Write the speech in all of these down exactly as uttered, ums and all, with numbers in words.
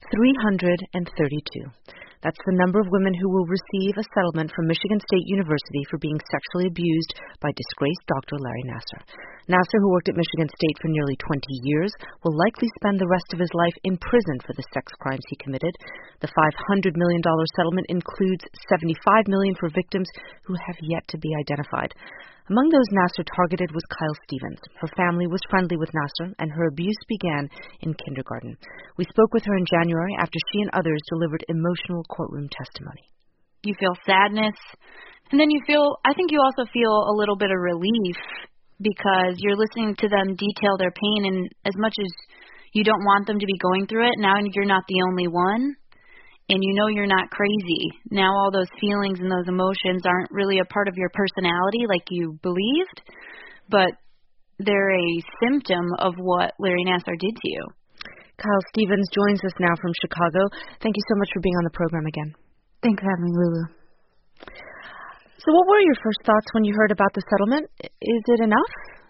three hundred thirty-two. That's the number of women who will receive a settlement from Michigan State University for being sexually abused by disgraced Doctor Larry Nassar. Nassar, who worked at Michigan State for nearly twenty years, will likely spend the rest of his life in prison for the sex crimes he committed. The five hundred million dollars settlement includes seventy-five million dollars for victims who have yet to be identified. Among those Nassar targeted was Kyle Stevens. Her family was friendly with Nassar, and her abuse began in kindergarten. We spoke with her in January after she and others delivered emotional courtroom testimony. You feel sadness, and then you feel, I think you also feel a little bit of relief because you're listening to them detail their pain, and as much as you don't want them to be going through it, now you're not the only one. And you know you're not crazy. Now all those feelings and those emotions aren't really a part of your personality like you believed, but they're a symptom of what Larry Nassar did to you. Kyle Stevens joins us now from Chicago. Thank you so much for being on the program again. Thanks for having me, Lulu. So what were your first thoughts when you heard about the settlement? Is it enough?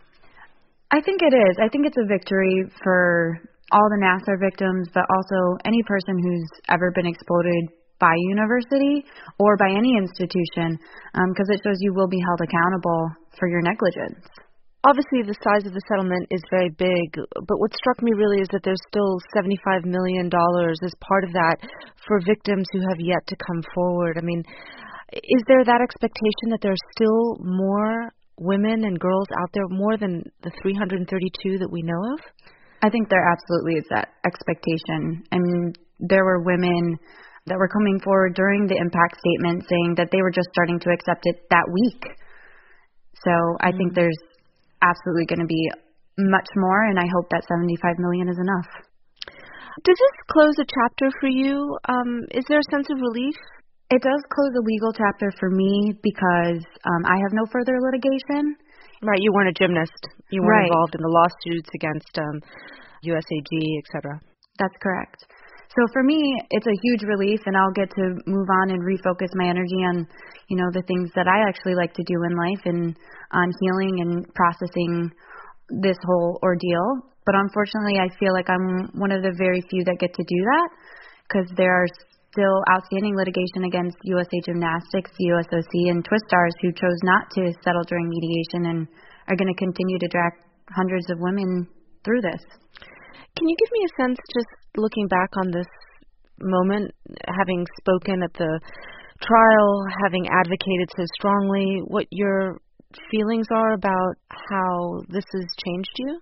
I think it is. I think it's a victory for all the Nassar victims, but also any person who's ever been exploited by university or by any institution, because um, it shows you will be held accountable for your negligence. Obviously, the size of the settlement is very big, but what struck me really is that there's still seventy-five million dollars as part of that for victims who have yet to come forward. I mean, is there that expectation that there's still more women and girls out there, more than the three hundred thirty-two that we know of? I think there absolutely is that expectation. I mean, there were women that were coming forward during the impact statement saying that they were just starting to accept it that week. So I mm-hmm. think there's absolutely going to be much more, and I hope that seventy-five million dollars is enough. Does this close a chapter for you? Um, is there a sense of relief? It does close a legal chapter for me because um, I have no further litigation. Right, you weren't a gymnast. You weren't right. involved in the lawsuits against um, U S A G, et cetera. That's correct. So for me, it's a huge relief, and I'll get to move on and refocus my energy on, you know, the things that I actually like to do in life and on healing and processing this whole ordeal. But unfortunately, I feel like I'm one of the very few that get to do that because there are still outstanding litigation against U S A Gymnastics, U S O C, and Twistars who chose not to settle during mediation and are going to continue to drag hundreds of women through this. Can you give me a sense, just looking back on this moment, having spoken at the trial, having advocated so strongly, what your feelings are about how this has changed you?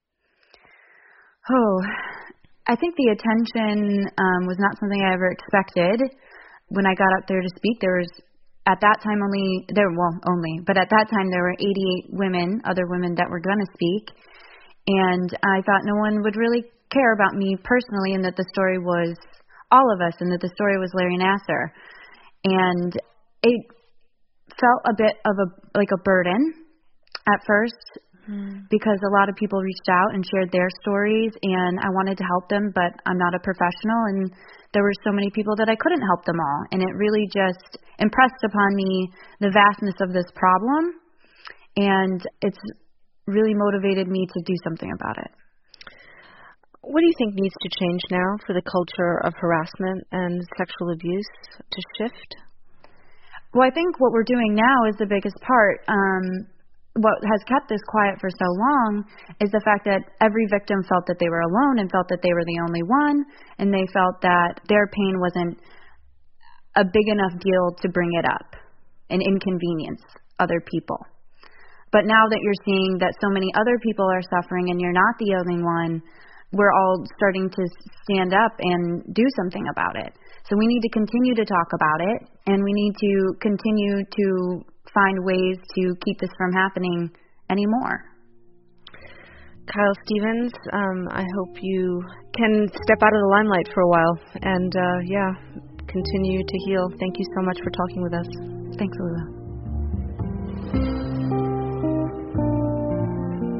Oh, I think the attention um, was not something I ever expected. When I got up there to speak, there was, at that time only, there well, only, but at that time there were eighty-eight women, other women that were going to speak. And I thought no one would really care about me personally and that the story was all of us and that the story was Larry Nassar. And it felt a bit of a, like a burden at first. Because a lot of people reached out and shared their stories, and I wanted to help them, but I'm not a professional, and there were so many people that I couldn't help them all. And it really just impressed upon me the vastness of this problem, and it's really motivated me to do something about it. What do you think needs to change now for the culture of harassment and sexual abuse to shift? Well, I think what we're doing now is the biggest part. Um, What has kept this quiet for so long is the fact that every victim felt that they were alone and felt that they were the only one, and they felt that their pain wasn't a big enough deal to bring it up and inconvenience other people. But now that you're seeing that so many other people are suffering and you're not the only one, we're all starting to stand up and do something about it. So we need to continue to talk about it, and we need to continue to find ways to keep this from happening anymore. Kyle Stevens, um, I hope you can step out of the limelight for a while and, uh, yeah, continue to heal. Thank you so much for talking with us. Thanks, Lula.